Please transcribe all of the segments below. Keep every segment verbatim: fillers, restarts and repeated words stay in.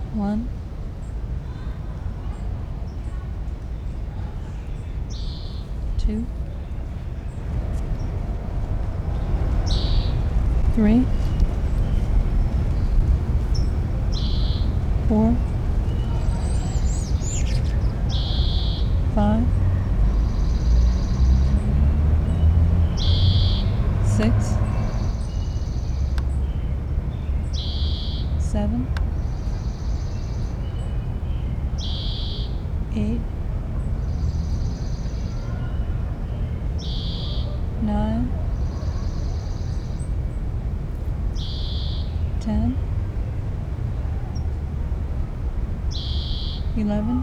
One, two, three, four, five, six, seven, eight, nine, ten, eleven,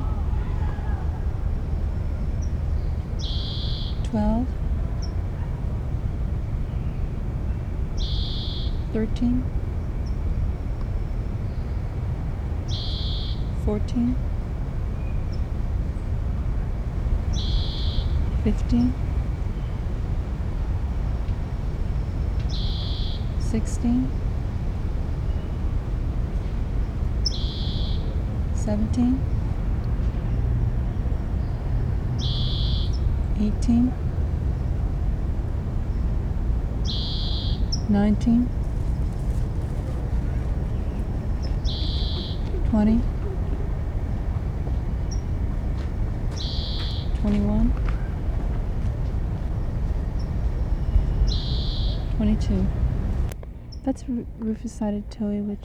twelve, thirteen, fourteen, fifteen, sixteen, seventeen, eighteen, nineteen, twenty, twenty-one, twenty-two. That's Rufus-sided towhee, which